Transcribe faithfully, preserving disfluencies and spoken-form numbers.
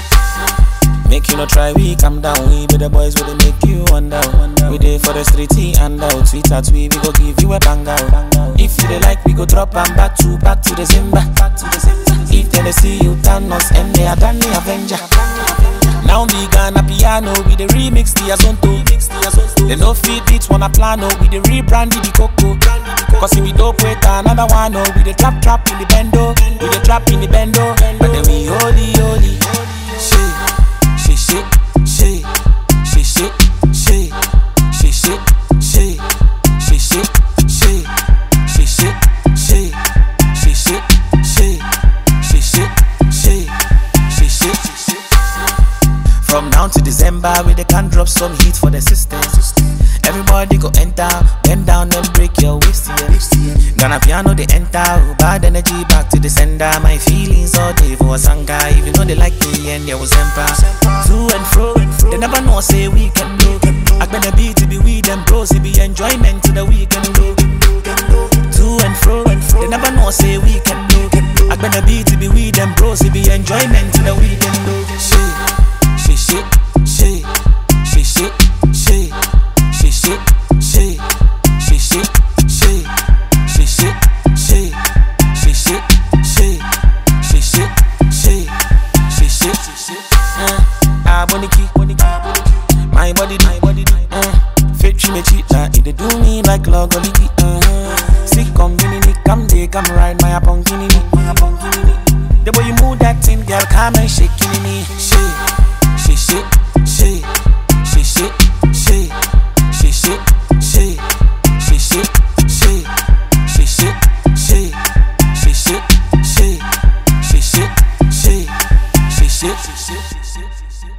Make you no try, we calm down. We be the boys with they make you wonder. We dey for the street, and out. Tweet at we, we go give you a bang out. If you dey like, we go drop and back to back to the Zimba. If they see you, Thanos, and they are done the Avenger. Now me Ghana piano, we the remix the Azonto. They no feed beats wanna plan, oh, we the rebrand the Coco. Cause if we dope with another one, oh, we the trap trap in the bendo. We the trap in the bendo. But then we holy holy. Shit. She shit, she, she shit, she, she shit, she, she shit, she, she shit, she, she shit, she, she shit, she, she shit, she. From now to December, we they can drop some heat for the system. Everybody go enter, bend down and break your waist. Ghana piano they enter, bad energy back to the sender. My feelings all day for a sanga, even though they like me and there was emperor. To and fro, they never know say we can do. I gonna be to be with them bros, it be enjoyment to the weekend do. To and fro, they never know say we can do. I gonna be to be with them bros, it be enjoyment to the weekend do. She, she shit, she, she shit, she, she shit, she, she shit, she, she shit, she, she shit, she, she shit, she, she shit, she shit. Ah, boniki, my body, my body, uh, fit me cheat, nah, it do me like logoliki, uh, sick community, come they come ride my aponkini, my aponkini. The way you move that thing, girl, come and shake me. She, she shit, she, she shit, she, she shit, she, she shit, she, she shit, she, she shit, she, she shit, she, she shit, she shit, she shit.